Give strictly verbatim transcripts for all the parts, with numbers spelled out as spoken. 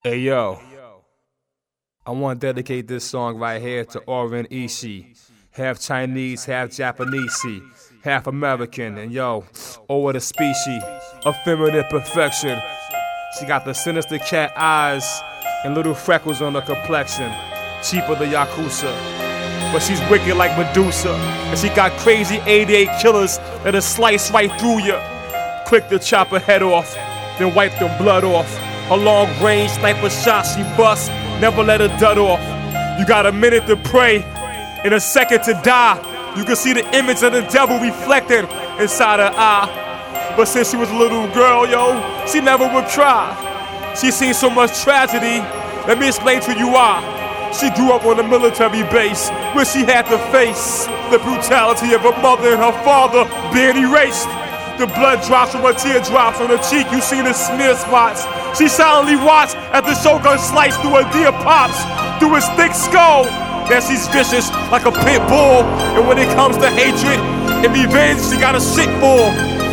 Hey yo, I want to dedicate this song right here to Oren Ishii. Half Chinese, half Japanese, half American, and yo, oh what a species, effeminate perfection. She got the sinister cat eyes and little freckles on her complexion, cheaper the Yakuza. But she's wicked like Medusa, and she got crazy eighty-eight killers that'll slice right through you. Quick to chop her head off, then wipe the blood off. Her long-range sniper shot she bust, never let her dud off. You got a minute to pray, and a second to die. You can see the image of the devil reflected inside her eye. But since she was a little girl, yo, she never would cry. She seen so much tragedy, let me explain to you why. She grew up on a military base where she had to face the brutality of her mother and her father being erased. The blood drops from her teardrops on her cheek, you see the smear spots. She silently watched as the shotgun sliced through her dear pops, through his thick skull. Now she's vicious like a pit bull, and when it comes to hatred and revenge, she got a shit for.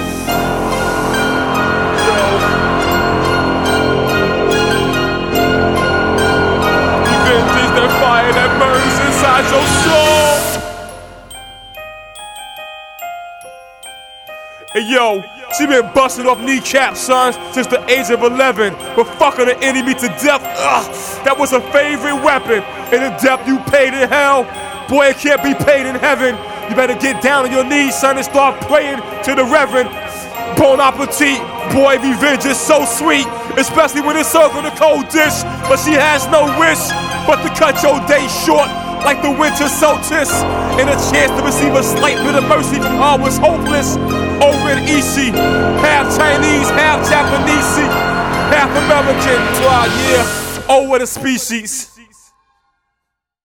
Revenge is the fire that burns inside your soul. Hey yo, she been busting off kneecaps, son, since the age of eleven. But fucking the enemy to death, ugh, that was her favorite weapon. And the death you paid in hell, boy, it can't be paid in heaven. You better get down on your knees, son, and start praying to the Reverend. Bon appetit, boy, revenge is so sweet, especially when it's served on a cold dish. But she has no wish but to cut your day short like the winter solstice, and a chance to receive a slight bit of mercy from all was hopeless. Oren Ishii, half Chinese, half Japanese, half American. Wow, yeah, oh what a species.